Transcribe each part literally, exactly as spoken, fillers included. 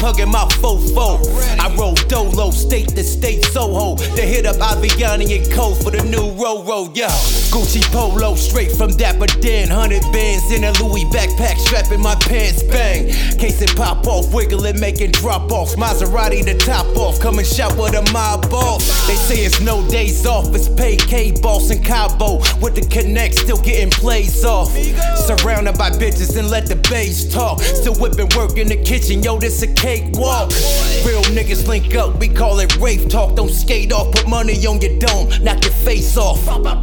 hugging my fofo. I roll dolo, state to state Soho. They hit up Aviani and Co for the new Roro, yo. Gucci polo, straight from Dapper Dan. Hundred bands in a Louis backpack, strapping my pants, bang. Case it pop off, wiggling, making drop offs. Maserati the top off, come and shout with a mob boss. They say it's no days off, it's pay K-Boss in Cabo. With the connect, still getting plays off. Surrounded by bitches and let the bass talk. Still whipping work in the kitchen, yo, this a cakewalk. Real niggas link up, we call it rave talk. Don't skate off, put money on your dome, knock your face off.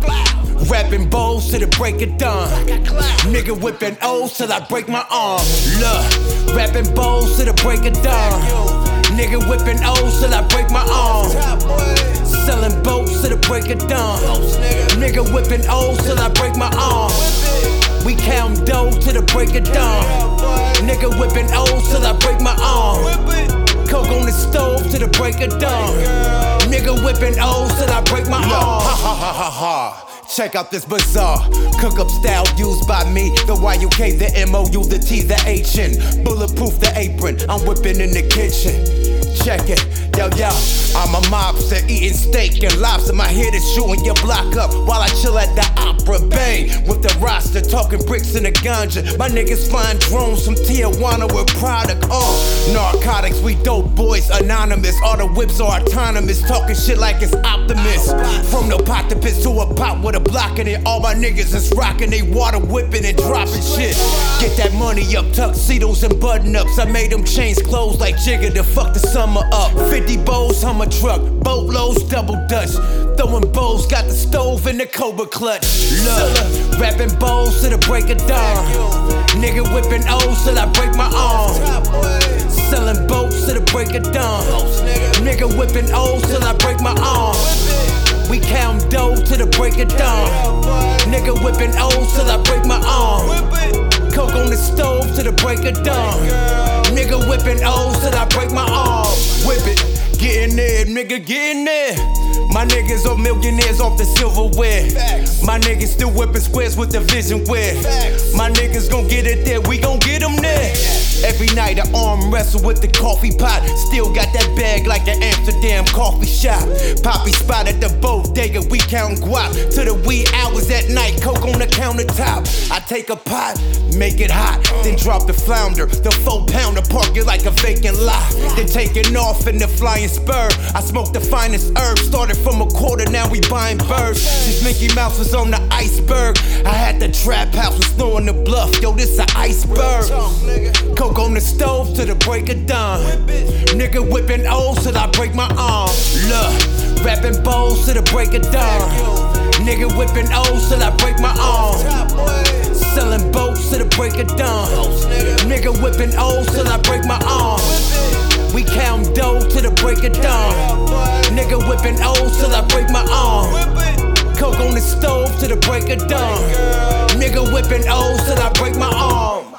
Rapping bowls till the break of dawn. Nigga whipping O's till I break my arm. Look, rapping bowls till the break of dawn. Nigga whipping O's till I break my arm. Selling boats till the break of dawn. Nigga whipping O's till I break my arm. We count dough till the break of dawn. Nigga whipping O's till I break my arm. Coke on the stove till the break of dawn. Nigga whipping O's till I break my arm. Ha ha ha ha ha. Check out this bazaar, cook up style used by me. The Y U K, the M O U, the T, the H N. Bulletproof the apron, I'm whipping in the kitchen. Check it, yo yo, I'm a mobster eating steak and lobster. My head is shooting your block up while I chill at the Opera Bay with the roster, talking bricks in the ganja. My niggas flying drones from Tijuana with product on. Narcotics, we dope boys, anonymous. All the whips are autonomous, talking shit like it's Optimus. From the pot to piss to a pot with a block in it. All my niggas is rocking, they water whipping and dropping shit. Get that money up, tuxedos and button ups. I made them change clothes like Jigga to fuck the summer up. fifty bowls, Hummer truck, boatloads, double dutch. Throwing bowls, got the stove in the Cobra clutch. Look, rapping bowls till the break of dawn. Nigga whipping O's till I break my arm. Selling boats till the break of dawn. Nigga whipping O's till I break my arm. We count dough till the break of dawn. Nigga whipping O's till I break my arm. Coke on the stove till the break of dawn. Nigga whipping O's till I break my arm. Whip it, get in there, nigga, get in there. My niggas are millionaires off the silverware. My niggas still whipping squares with the vision wear. My niggas gon' get it there, we gon' get them there. Every night I arm wrestle with the coffee pot. Still got that bag like the Amsterdam coffee shop. Poppy spot at the bodega, we countin' guap to the wee hours at night. Coke on the countertop. I take a pot, make it hot, then drop the flounder. The four pounder, park it like a vacant lot. Then taking off in the flying spur. I smoke the finest herb. Started from a quarter, now we buying birds. Since Mickey Mouse was on the iceberg, I had the trap house, was throwing the bluff. Yo, this a iceberg. Coke on the stove till the break of dawn. Nigga whipping O's till I break my arm. Look, rapping bowls till the break of dawn. Nigga whipping O's till I break my arm. Selling boats till the break of dawn. Nigga whipping O's till I break my arm. We count dough till the break of dawn. Nigga whipping O's till I break my arm. Coke on the stove till the break of dawn. Nigga whipping O's till I break my arm.